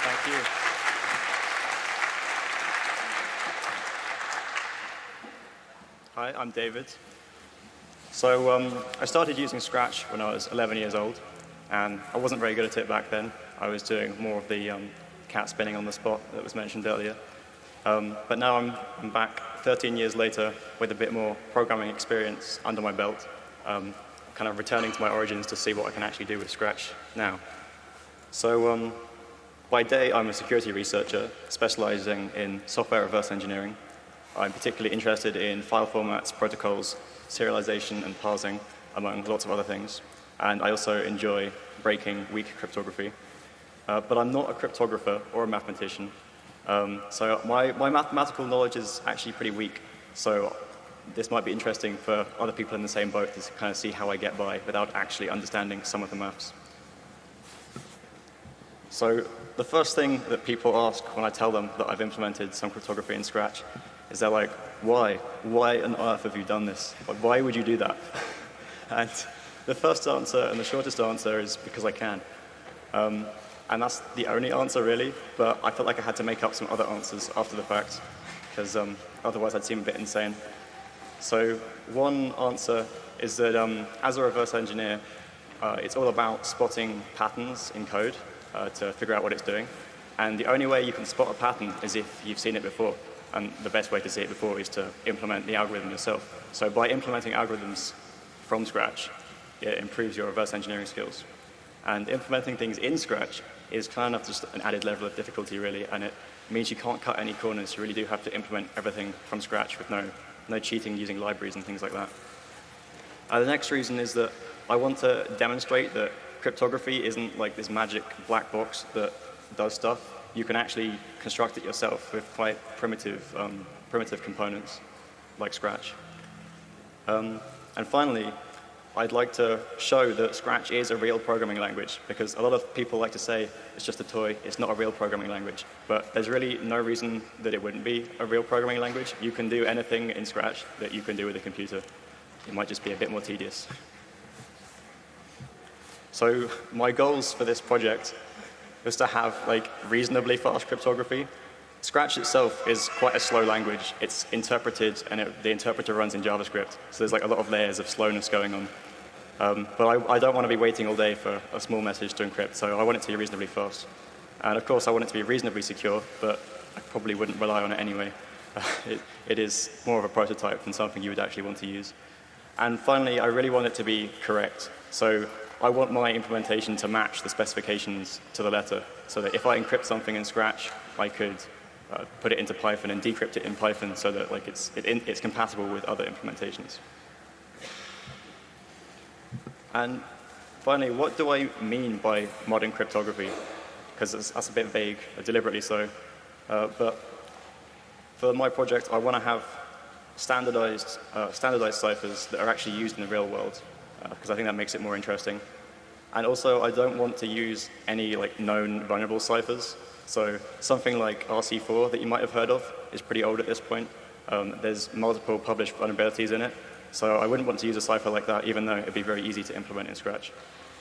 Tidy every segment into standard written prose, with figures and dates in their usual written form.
Thank you. Hi, I'm David. So I started using Scratch when I was 11 years old, and I wasn't very good at it back then. I was doing more of the cat spinning on the spot that was mentioned earlier. But now I'm back 13 years later with a bit more programming experience under my belt, kind of returning to my origins to see what I can actually do with Scratch now. So by day, I'm a security researcher specializing in software reverse engineering. I'm particularly interested in file formats, protocols, serialization, and parsing, among lots of other things. And I also enjoy breaking weak cryptography. But I'm not a cryptographer or a mathematician. So my mathematical knowledge is actually pretty weak. So this might be interesting for other people in the same boat to kind of see how I get by without actually understanding some of the maths. So the first thing that people ask when I tell them that I've implemented some cryptography in Scratch is they're like, why? Why on earth have you done this? Why would you do that? And the first answer and the shortest answer is because I can. And that's the only answer, really. But I felt like I had to make up some other answers after the fact, because otherwise I'd seem a bit insane. So one answer is that as a reverse engineer, it's all about spotting patterns in code to figure out what it's doing. And the only way you can spot a pattern is if you've seen it before. And the best way to see it before is to implement the algorithm yourself. So by implementing algorithms from Scratch, it improves your reverse engineering skills. And implementing things in Scratch is kind of just an added level of difficulty, really, and it means you can't cut any corners. You really do have to implement everything from scratch with no cheating using libraries and things like that. The next reason is that I want to demonstrate that cryptography isn't like this magic black box that does stuff. You can actually construct it yourself with quite primitive components, like Scratch. And finally, I'd like to show that Scratch is a real programming language, because a lot of people like to say it's just a toy, it's not a real programming language. But there's really no reason that it wouldn't be a real programming language. You can do anything in Scratch that you can do with a computer. It might just be a bit more tedious. So my goals for this project was to have like reasonably fast cryptography. Scratch itself is quite a slow language. It's interpreted, and the interpreter runs in JavaScript. So there's like a lot of layers of slowness going on. But I don't want to be waiting all day for a small message to encrypt, so I want it to be reasonably fast. And of course, I want it to be reasonably secure, but I probably wouldn't rely on it anyway. It is more of a prototype than something you would actually want to use. And finally, I really want it to be correct. So I want my implementation to match the specifications to the letter, so that if I encrypt something in Scratch, I could put it into Python and decrypt it in Python so that like it's compatible with other implementations. And finally, what do I mean by modern cryptography? Because that's a bit vague, deliberately so. But for my project, I want to have standardized ciphers that are actually used in the real world, because I think that makes it more interesting. And also, I don't want to use any like known vulnerable ciphers. So something like RC4 that you might have heard of is pretty old at this point. There's multiple published vulnerabilities in it. So I wouldn't want to use a cipher like that, even though it'd be very easy to implement in Scratch.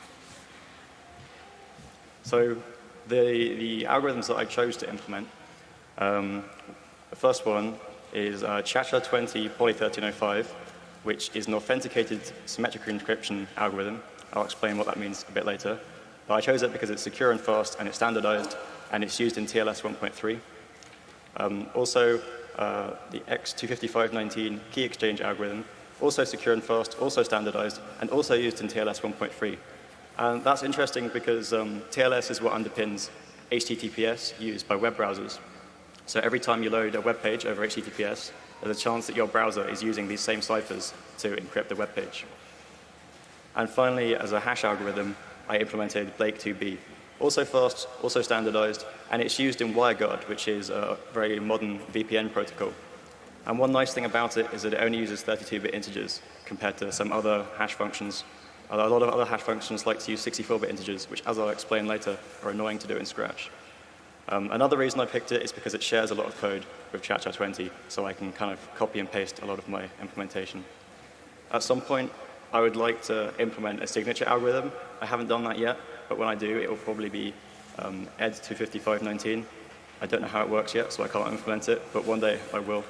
So the algorithms that I chose to implement, the first one is ChaCha20 Poly1305, which is an authenticated symmetric encryption algorithm. I'll explain what that means a bit later. But I chose it because it's secure and fast, and it's standardized, and it's used in TLS 1.3. Also, the X25519 key exchange algorithm, also secure and fast, also standardized, and also used in TLS 1.3. And that's interesting because TLS is what underpins HTTPS used by web browsers. So every time you load a web page over HTTPS, there's a chance that your browser is using these same ciphers to encrypt the web page. And finally, as a hash algorithm, I implemented Blake2B. Also fast, also standardized, and it's used in WireGuard, which is a very modern VPN protocol. And one nice thing about it is that it only uses 32-bit integers compared to some other hash functions. A lot of other hash functions like to use 64-bit integers, which, as I'll explain later, are annoying to do in Scratch. Another reason I picked it is because it shares a lot of code with ChaCha20, so I can kind of copy and paste a lot of my implementation. At some point, I would like to implement a signature algorithm. I haven't done that yet, but when I do, it will probably be ed25519. I don't know how it works yet, so I can't implement it, but one day I will.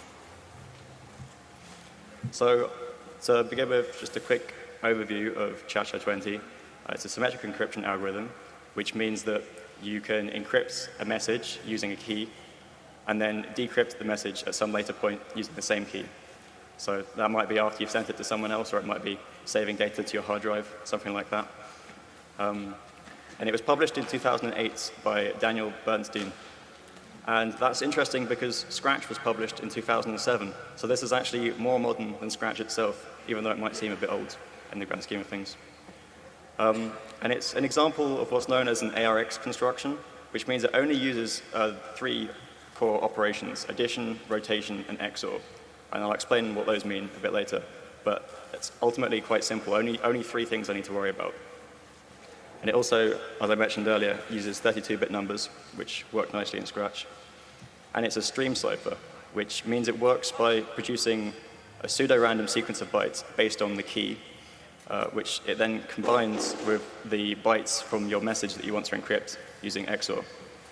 So to begin with, just a quick overview of ChaCha20. It's a symmetric encryption algorithm, which means that you can encrypt a message using a key and then decrypt the message at some later point using the same key. So that might be after you've sent it to someone else, or it might be saving data to your hard drive, something like that. And it was published in 2008 by Daniel Bernstein. And that's interesting because Scratch was published in 2007. So this is actually more modern than Scratch itself, even though it might seem a bit old in the grand scheme of things. And it's an example of what's known as an ARX construction, which means it only uses 3 core operations: addition, rotation, and XOR. And I'll explain what those mean a bit later. But it's ultimately quite simple. Only 3 things I need to worry about. And it also, as I mentioned earlier, uses 32-bit numbers, which work nicely in Scratch. And it's a stream cipher, which means it works by producing a pseudo-random sequence of bytes based on the key, which it then combines with the bytes from your message that you want to encrypt using XOR.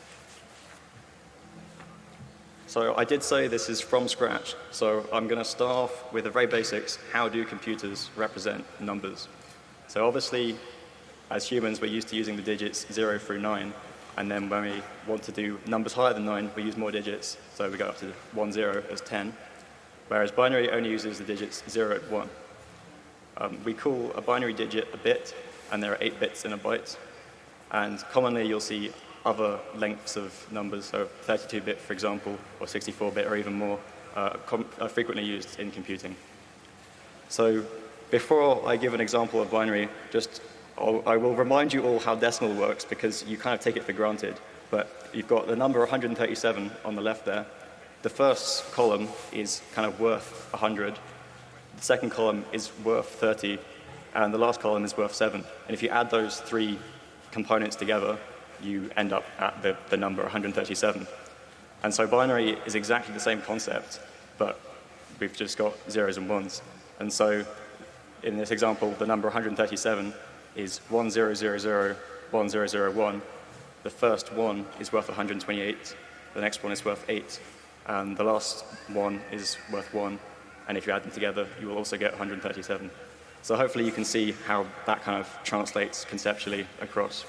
So I did say this is from Scratch, so I'm going to start off with the very basics. How do computers represent numbers? So obviously, as humans, we're used to using the digits 0 through 9, and then when we want to do numbers higher than 9, we use more digits, so we go up to 10 as 10, whereas binary only uses the digits 0 and 1. We call a binary digit a bit, and there are 8 bits in a byte, and commonly you'll see other lengths of numbers, so 32-bit, for example, or 64-bit, or even more, are frequently used in computing. So before I give an example of binary, I will remind you all how decimal works, because you kind of take it for granted. But you've got the number 137 on the left there. The first column is kind of worth 100. The second column is worth 30. And the last column is worth 7. And if you add those 3 components together, you end up at the number 137. And so binary is exactly the same concept, but we've just got zeros and ones. And so in this example, the number 137 is 10001001. The first one is worth 128. The next one is worth 8. And the last one is worth 1. And if you add them together, you will also get 137. So hopefully you can see how that kind of translates conceptually across.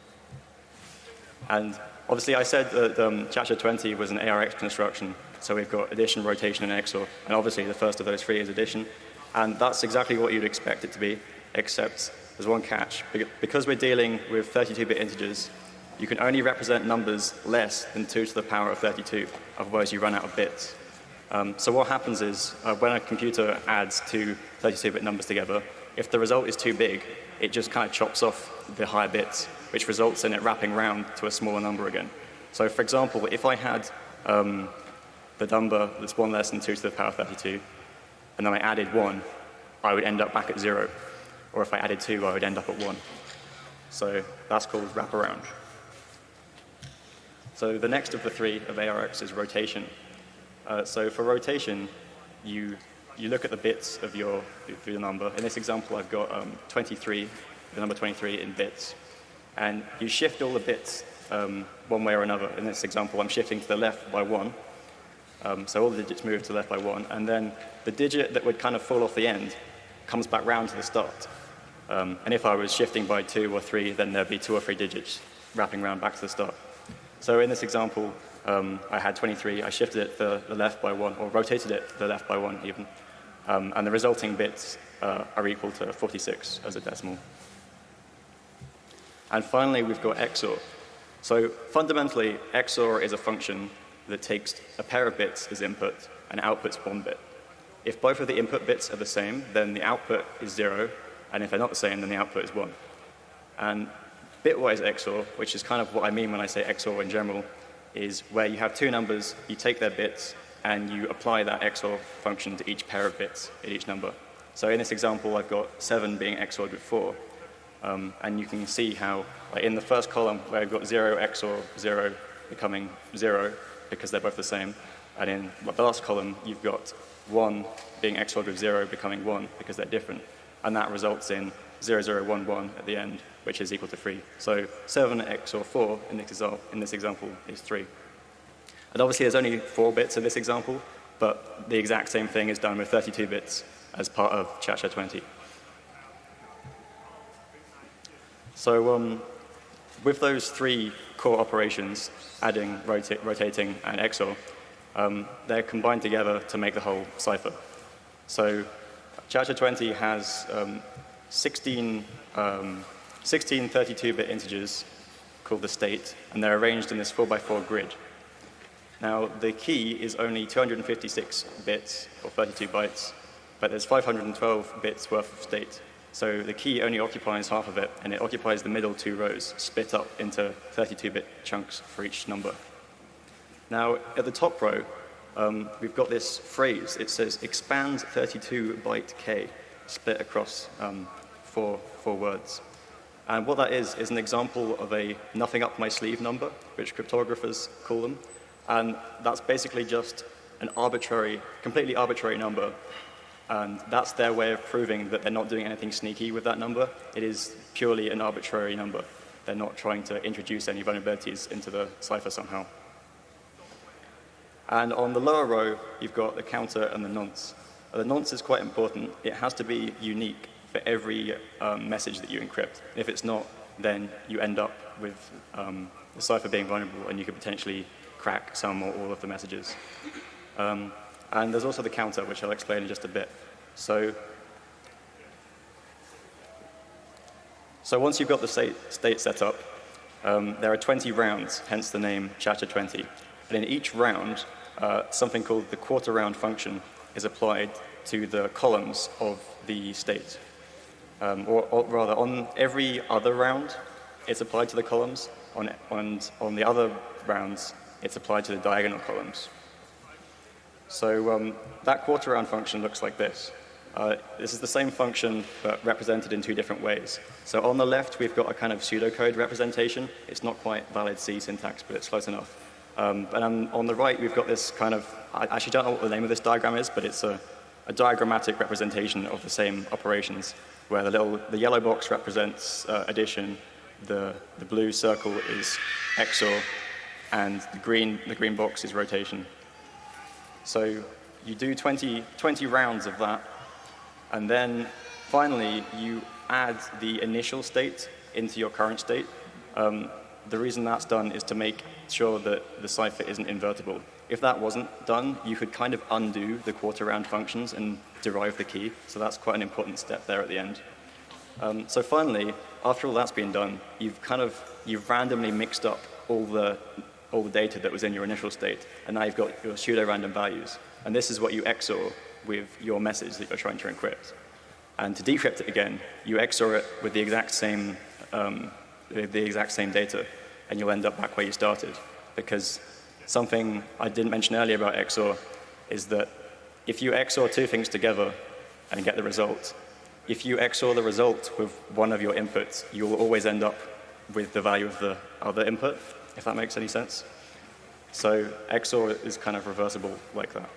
And obviously I said that ChaCha20 was an ARX construction. So we've got addition, rotation, and XOR. And obviously the first of those 3 is addition. And that's exactly what you'd expect it to be, except there's one catch. Because we're dealing with 32-bit integers, you can only represent numbers less than 2 to the power of 32. Otherwise, you run out of bits. So what happens is, when a computer adds 2 32-bit numbers together, if the result is too big, it just kind of chops off the higher bits, which results in it wrapping round to a smaller number again. So for example, if I had the number that's 1 less than 2 to the power of 32, and then I added 1, I would end up back at 0. Or if I added 2, I would end up at 1. So that's called wraparound. So the next of the 3 of ARX is rotation. So for rotation, you look at the bits of your number. In this example, I've got 23, the number 23 in bits. And you shift all the bits one way or another. In this example, I'm shifting to the left by 1. So all the digits move to the left by 1. And then the digit that would kind of fall off the end comes back round to the start. And if I was shifting by 2 or 3, then there'd be 2 or 3 digits wrapping round back to the start. So in this example, I had 23. I shifted it to the left by 1, or rotated it to the left by 1 even. And the resulting bits are equal to 46 as a decimal. And finally, we've got XOR. So fundamentally, XOR is a function that takes a pair of bits as input and outputs 1 bit. If both of the input bits are the same, then the output is 0. And if they're not the same, then the output is 1. And bitwise XOR, which is kind of what I mean when I say XOR in general, is where you have 2 numbers, you take their bits, and you apply that XOR function to each pair of bits in each number. So in this example, I've got 7 being XORed with 4. And you can see how, like in the first column, where I've got 0 XOR 0 becoming 0, because they're both the same. And in the last column, you've got 1 being XORed with 0 becoming 1, because they're different. And that results in 0011 at the end, which is equal to 3. So 7 XOR 4 in this example is 3. And obviously there's only 4 bits in this example, but the exact same thing is done with 32 bits as part of ChaCha20. So with those 3 core operations, adding, rotating, and XOR, they're combined together to make the whole cipher. So ChaCha20 has 16 32-bit integers called the state, and they're arranged in this 4x4 grid. Now, the key is only 256 bits, or 32 bytes, but there's 512 bits worth of state. So the key only occupies half of it, and it occupies the middle 2 rows, split up into 32-bit chunks for each number. Now, at the top row, we've got this phrase. It says expand 32-byte k, split across 4 words. And what that is an example of a nothing up my sleeve number, which cryptographers call them. And that's basically just an arbitrary, completely arbitrary number. And that's their way of proving that they're not doing anything sneaky with that number. It is purely an arbitrary number. They're not trying to introduce any vulnerabilities into the cipher somehow. And on the lower row, you've got the counter and the nonce. The nonce is quite important. It has to be unique for every message that you encrypt. If it's not, then you end up with the cipher being vulnerable, and you could potentially crack some or all of the messages. And there's also the counter, which I'll explain in just a bit. So once you've got the state set up, there are 20 rounds, hence the name ChaCha20. And in each round, something called the quarter round function is applied to the columns of the state. Or rather, on every other round, it's applied to the columns. On the other rounds, it's applied to the diagonal columns. So that quarter round function looks like this. This is the same function, but represented in 2 different ways. So on the left, we've got a kind of pseudocode representation. It's not quite valid C syntax, but it's close enough. And on the right, we've got this kind of, I actually don't know what the name of this diagram is, but it's a diagrammatic representation of the same operations, where the yellow box represents addition, the blue circle is XOR, and the green box is rotation. So you do 20 rounds of that, and then finally you add the initial state into your current state. The reason that's done is to make sure that the cipher isn't invertible. If that wasn't done, you could kind of undo the quarter round functions and derive the key. So that's quite an important step there at the end. So finally, after all that's been done, you've randomly mixed up all the data that was in your initial state, and now you've got your pseudo-random values. And this is what you XOR with your message that you're trying to encrypt. And to decrypt it again, you XOR it with the exact same data, and you'll end up back where you started. Because something I didn't mention earlier about XOR is that if you XOR 2 things together and get the result, if you XOR the result with one of your inputs, you will always end up with the value of the other input, if that makes any sense. So XOR is kind of reversible like that.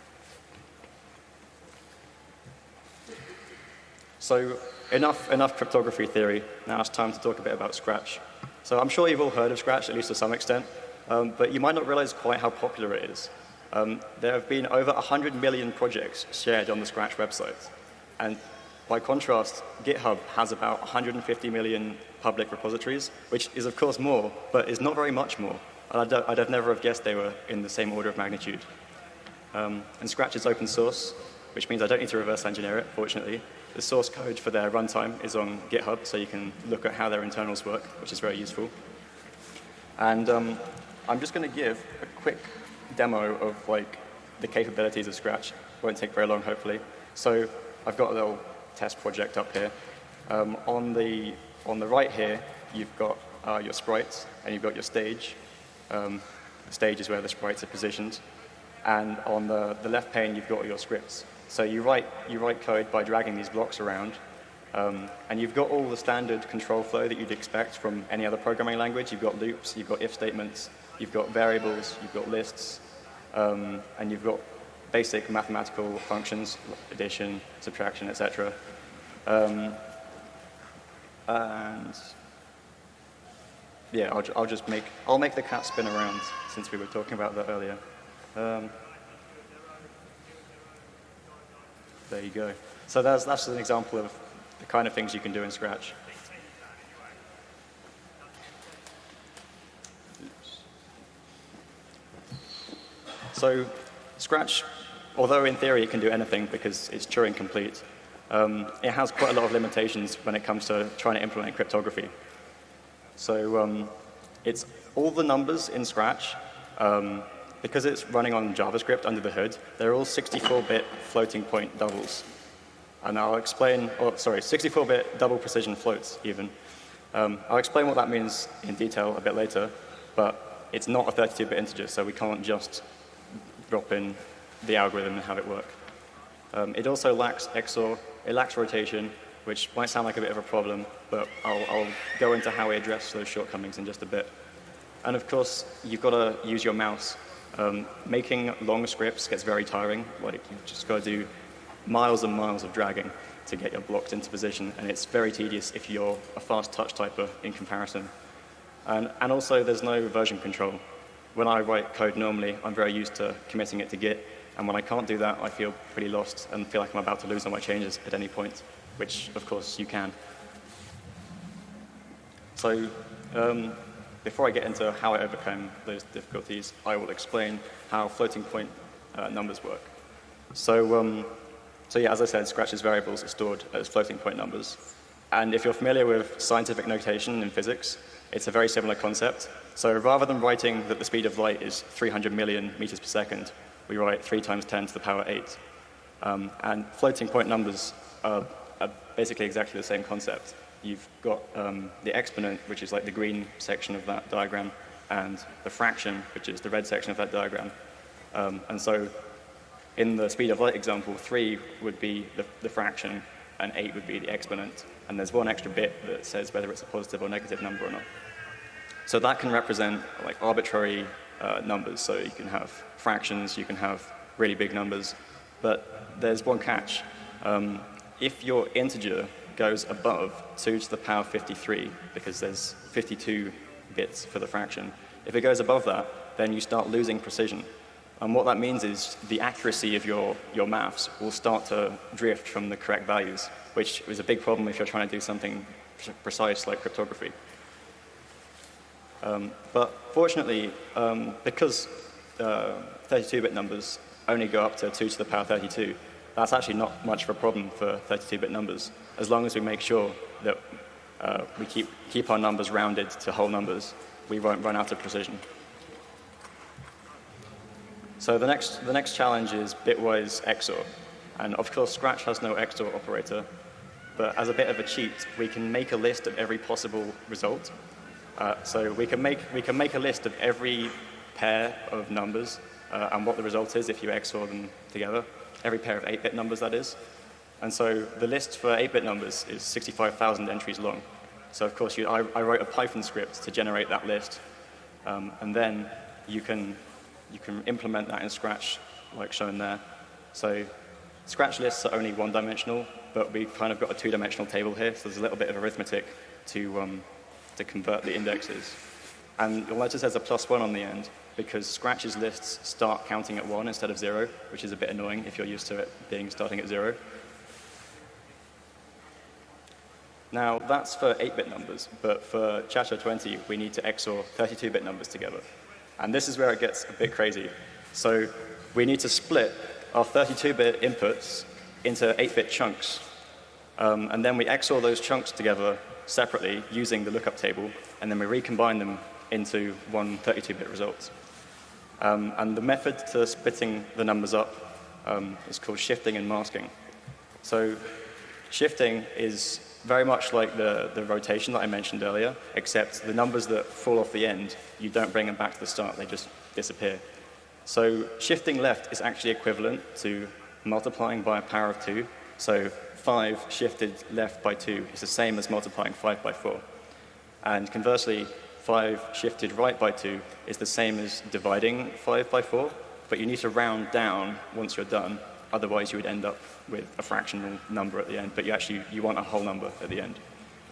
So enough cryptography theory. Now it's time to talk a bit about Scratch. So I'm sure you've all heard of Scratch, at least to some extent, but you might not realize quite how popular it is. There have been over 100 million projects shared on the Scratch website. And by contrast, GitHub has about 150 million public repositories, which is of course more, but is not very much more. I'd have never have guessed they were in the same order of magnitude. And Scratch is open source, which means I don't need to reverse engineer it, fortunately. The source code for their runtime is on GitHub, so you can look at how their internals work, which is very useful. And I'm just going to give a quick demo of the capabilities of Scratch. Won't take very long, hopefully. So I've got a little test project up here. On the right here, you've got your sprites, and you've got your stage. The stage is where the sprites are positioned. And on the left pane, you've got your scripts. So you write code by dragging these blocks around, and you've got all the standard control flow that you'd expect from any other programming language. You've got loops, you've got if statements, you've got variables, you've got lists, and you've got basic mathematical functions, addition, subtraction, etc. And yeah, I'll make the cat spin around since we were talking about that earlier. There you go. So that's an example of the kind of things you can do in Scratch. So Scratch, although in theory it can do anything because it's Turing complete, it has quite a lot of limitations when it comes to trying to implement cryptography. So it's all the numbers in Scratch, because it's running on JavaScript under the hood, they're all 64-bit floating point doubles. And I'll explain, 64-bit double precision floats even. I'll explain what that means in detail a bit later, but it's not a 32-bit integer, so we can't just drop in the algorithm and have it work. It also lacks XOR, it lacks rotation, which might sound like a bit of a problem, but I'll go into how we address those shortcomings in just a bit. And of course, you've got to use your mouse. Making long scripts gets very tiring. Like, you've just got to do miles and miles of dragging to get your blocks into position, and it's very tedious if you're a fast touch typer in comparison. And also, there's no version control. When I write code normally, I'm very used to committing it to Git, and when I can't do that, I feel pretty lost and feel like I'm about to lose all my changes at any point, which, of course, you can. So before I get into how I overcome those difficulties, I will explain how floating point numbers work. So yeah, as I said, Scratch's variables are stored as floating point numbers. And if you're familiar with scientific notation in physics, it's a very similar concept. So rather than writing that the speed of light is 300 million meters per second, we write 3 times 10 to the power 8. And floating point numbers are basically exactly the same concept. You've got the exponent, which is like the green section of that diagram, and the fraction, which is the red section of that diagram. And so in the speed of light example, 3 would be the fraction, and 8 would be the exponent. And there's one extra bit that says whether it's a positive or negative number or not. So that can represent like arbitrary numbers. So you can have fractions, you can have really big numbers. But there's one catch. If your integer goes above 2 to the power 53, because there's 52 bits for the fraction, if it goes above that, then you start losing precision. And what that means is the accuracy of your maths will start to drift from the correct values, which is a big problem if you're trying to do something precise like cryptography. But fortunately, because 32-bit numbers only go up to 2 to the power 32, that's actually not much of a problem for 32-bit numbers, as long as we make sure that we keep our numbers rounded to whole numbers. We won't run out of precision. So the next challenge is bitwise XOR. And of course, Scratch has no XOR operator, but as a bit of a cheat, we can make a list of every possible result. So we can make a list of every pair of numbers and what the result is if you XOR them together. Every pair of 8-bit numbers, that is. And so the list for 8-bit numbers is 65,000 entries long. So of course, I wrote a Python script to generate that list. And then you can implement that in Scratch, like shown there. So Scratch lists are only one-dimensional, but we've kind of got a two-dimensional table here, so there's a little bit of arithmetic to convert the indexes. And you'll notice there's a +1 on the end, because Scratch's lists start counting at 1 instead of 0, which is a bit annoying if you're used to it starting at 0. Now, that's for 8-bit numbers, but for Chacha20, we need to XOR 32-bit numbers together. And this is where it gets a bit crazy. So we need to split our 32-bit inputs into 8-bit chunks. And then we XOR those chunks together separately using the lookup table, and then we recombine them into one 32-bit result. And the method to splitting the numbers up is called shifting and masking. So shifting is very much like the rotation that I mentioned earlier, except the numbers that fall off the end, you don't bring them back to the start, they just disappear. So shifting left is actually equivalent to multiplying by a power of 2. So 5 shifted left by 2 is the same as multiplying 5 by 4. And conversely, 5 shifted right by 2 is the same as dividing 5 by 4, but you need to round down once you're done. Otherwise, you would end up with a fractional number at the end, but you want a whole number at the end.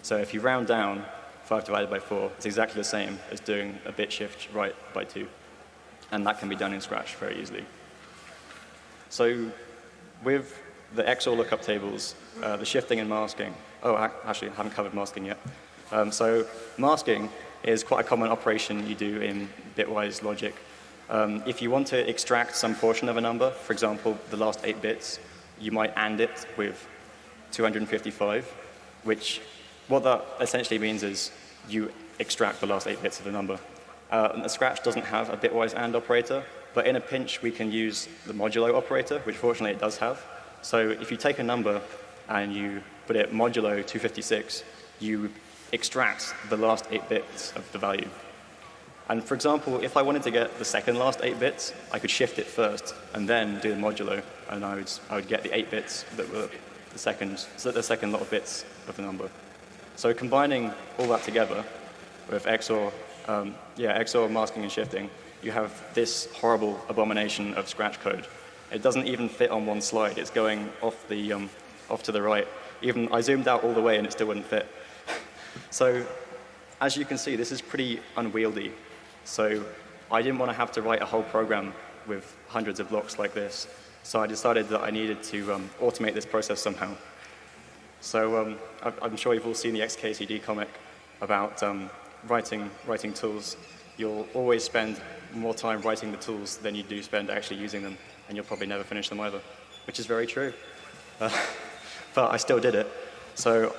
So if you round down 5 divided by 4, it's exactly the same as doing a bit shift right by 2. And that can be done in Scratch very easily. So with the XOR lookup tables, the shifting and masking, actually, I haven't covered masking yet. So masking is quite a common operation you do in bitwise logic. If you want to extract some portion of a number, for example, the last 8 bits, you might AND it with 255, which what that essentially means is you extract the last 8 bits of the number. And Scratch doesn't have a bitwise AND operator, but in a pinch we can use the modulo operator, which fortunately it does have. So if you take a number and you put it modulo 256, you extract the last 8 bits of the value. And for example, if I wanted to get the second last 8 bits, I could shift it first and then do the modulo, and I would get the 8 bits that were the second lot of bits of the number. So combining all that together with XOR masking and shifting, you have this horrible abomination of Scratch code. It doesn't even fit on one slide. It's going off to the right. Even I zoomed out all the way and it still wouldn't fit. So as you can see, this is pretty unwieldy. So I didn't want to have to write a whole program with hundreds of blocks like this. So I decided that I needed to automate this process somehow. So I'm sure you've all seen the XKCD comic about writing tools. You'll always spend more time writing the tools than you do spend actually using them, and you'll probably never finish them either, which is very true. But I still did it. So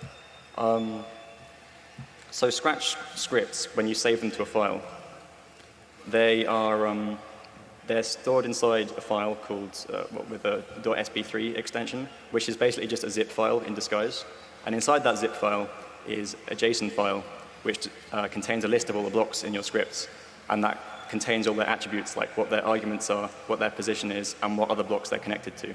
Scratch scripts, when you save them to a file, they're stored inside a file called with a .sb3 extension, which is basically just a zip file in disguise. And inside that zip file is a JSON file, which contains a list of all the blocks in your scripts, and that contains all their attributes, like what their arguments are, what their position is, and what other blocks they're connected to.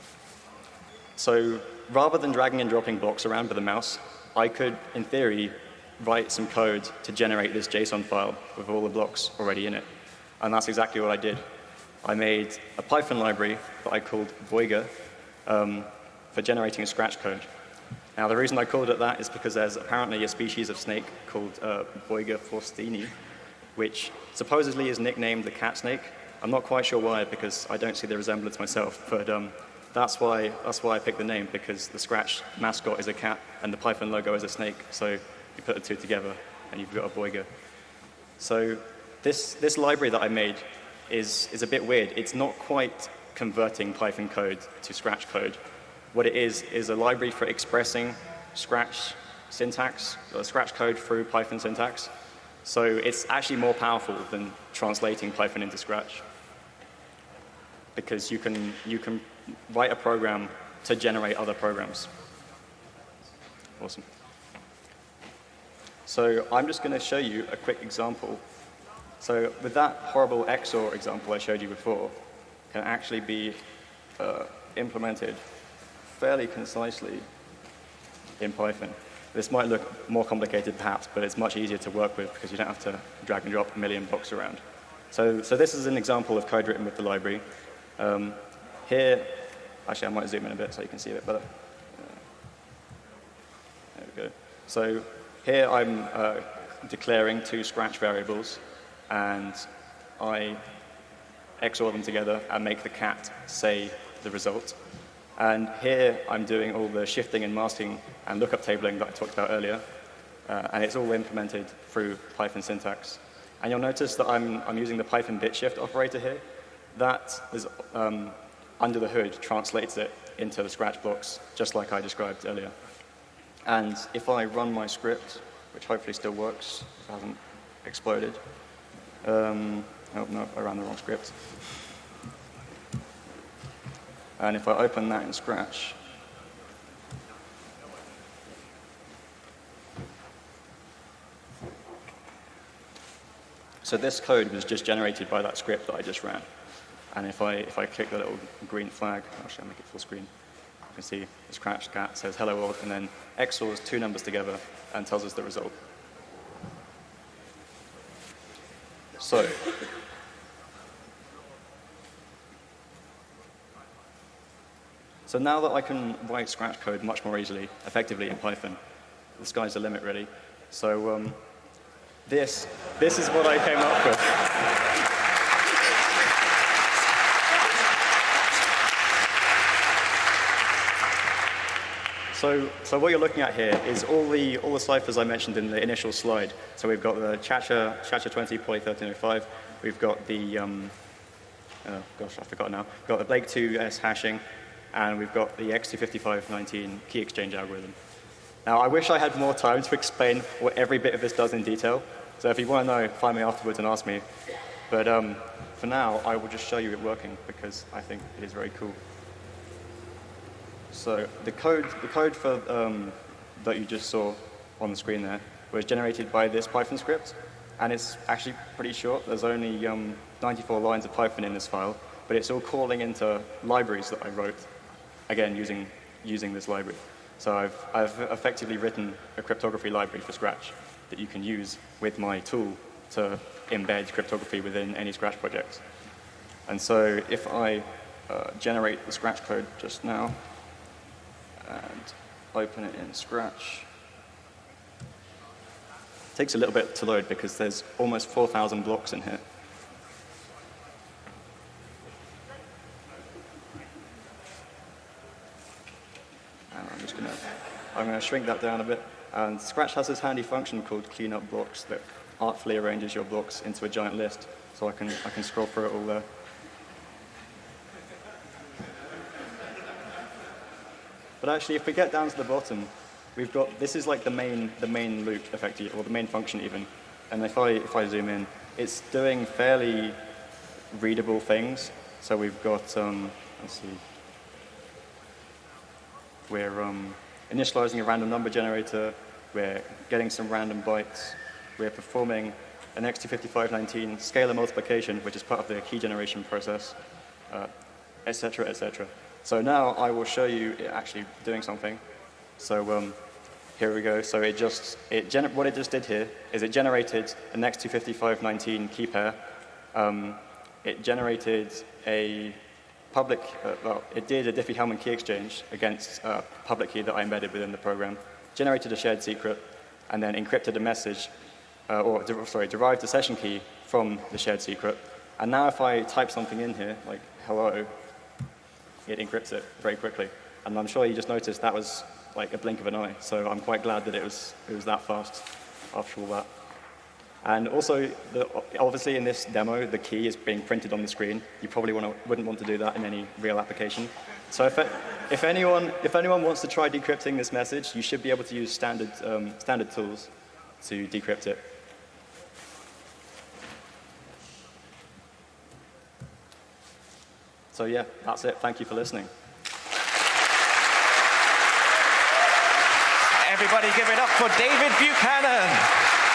So rather than dragging and dropping blocks around with the mouse, I could, in theory, write some code to generate this JSON file with all the blocks already in it. And that's exactly what I did. I made a Python library that I called Voiga for generating a Scratch code. Now, the reason I called it that is because there's apparently a species of snake called Voiga forstini, which supposedly is nicknamed the cat snake. I'm not quite sure why, because I don't see the resemblance myself, but that's why I picked the name, because the Scratch mascot is a cat and the Python logo is a snake, so you put the two together and you've got a Voiga. So this library that I made is a bit weird. It's not quite converting Python code to Scratch code. What it is a library for expressing Scratch syntax, or Scratch code through Python syntax. So it's actually more powerful than translating Python into Scratch, because you can write a program to generate other programs. Awesome. So I'm just going to show you a quick example. So with that horrible XOR example I showed you before, can actually be implemented fairly concisely in Python. This might look more complicated perhaps, but it's much easier to work with because you don't have to drag and drop a million blocks around. So this is an example of code written with the library. Here, actually I might zoom in a bit so you can see a bit better. There we go. So here I'm declaring 2 Scratch variables, and I XOR them together and make the cat say the result. And here I'm doing all the shifting and masking and lookup tabling that I talked about earlier, and it's all implemented through Python syntax. And you'll notice that I'm using the Python bit shift operator here. That is under the hood translates it into the Scratch blocks, just like I described earlier. And if I run my script, which hopefully still works, if it hasn't exploded. Oh, no, I ran the wrong script. And if I open that in Scratch, so this code was just generated by that script that I just ran. And if I click the little green flag, actually I'll make it full screen, you can see the Scratch cat says hello world, and then XORs 2 numbers together and tells us the result. So now that I can write Scratch code much more easily, effectively in Python, the sky's the limit, really. So this is what I came up with. So what you're looking at here is all the ciphers I mentioned in the initial slide. So we've got the Chacha20 Poly 1305. We've got the oh gosh, I forgot now. We've got the Blake 2S hashing, and we've got the X25519 key exchange algorithm. Now, I wish I had more time to explain what every bit of this does in detail. So if you want to know, find me afterwards and ask me. But for now, I will just show you it working because I think it is very cool. So the code for that you just saw on the screen there was generated by this Python script, and it's actually pretty short. There's only 94 lines of Python in this file, but it's all calling into libraries that I wrote, again using this library. So I've effectively written a cryptography library for Scratch that you can use with my tool to embed cryptography within any Scratch project. And so if I generate the Scratch code just now, and open it in Scratch. It takes a little bit to load because there's almost 4,000 blocks in here. And I'm gonna shrink that down a bit. And Scratch has this handy function called clean up blocks that artfully arranges your blocks into a giant list. So I can scroll through it all there. But actually, if we get down to the bottom, we've got, this is like the main loop, effectively, or the main function even. And if I zoom in, it's doing fairly readable things. So we've got, let's see, we're initializing a random number generator, we're getting some random bytes, we're performing an X25519 scalar multiplication, which is part of the key generation process, et cetera, et cetera. So now I will show you it actually doing something. So here we go. So what it just did here is it generated an X25519 key pair. It generated a public, well, it did a Diffie-Hellman key exchange against a public key that I embedded within the program, generated a shared secret, and then encrypted a message, derived a session key from the shared secret. And now if I type something in here, like hello, it encrypts it very quickly. And I'm sure you just noticed that was like a blink of an eye. So I'm quite glad that it was that fast after all that. And also, obviously in this demo, the key is being printed on the screen. You probably wouldn't want to do that in any real application. So if anyone wants to try decrypting this message, you should be able to use standard tools to decrypt it. So yeah, that's it. Thank you for listening. Everybody give it up for David Buchanan.